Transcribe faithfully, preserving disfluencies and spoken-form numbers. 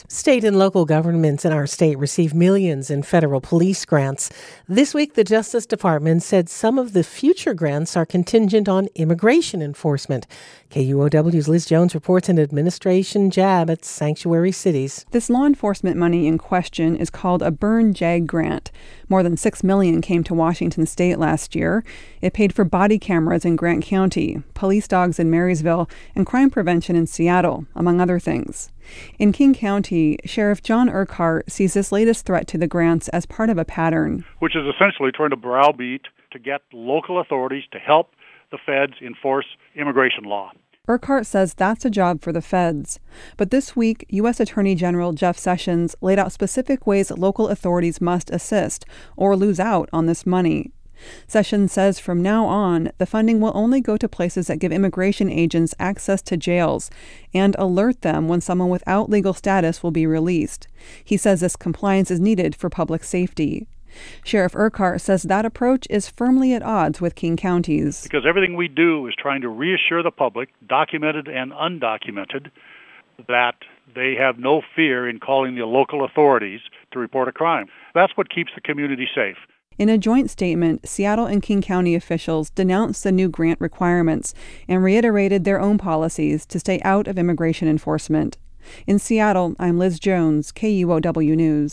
State and local governments in our state receive millions in federal police grants. This week, the Justice Department said some of the future grants are contingent on immigration enforcement. K U O W's Liz Jones reports an administration jab at sanctuary cities. This law enforcement money in question is called a Burn JAG grant. More than six million dollars came to Washington state last year. It paid for body cameras in Grant County, police dogs in Marysville, and crime prevention in Seattle, among other things. In King County, Sheriff John Urquhart sees this latest threat to the grants as part of a pattern, which is essentially trying to browbeat to get local authorities to help the feds enforce immigration law. Urquhart says that's a job for the feds. But this week, U S Attorney General Jeff Sessions laid out specific ways local authorities must assist or lose out on this money. Sessions says from now on, the funding will only go to places that give immigration agents access to jails and alert them when someone without legal status will be released. He says this compliance is needed for public safety. Sheriff Urquhart says that approach is firmly at odds with King County's. Because everything we do is trying to reassure the public, documented and undocumented, that they have no fear in calling the local authorities to report a crime. That's what keeps the community safe. In a joint statement, Seattle and King County officials denounced the new grant requirements and reiterated their own policies to stay out of immigration enforcement. In Seattle, I'm Liz Jones, K U O W News.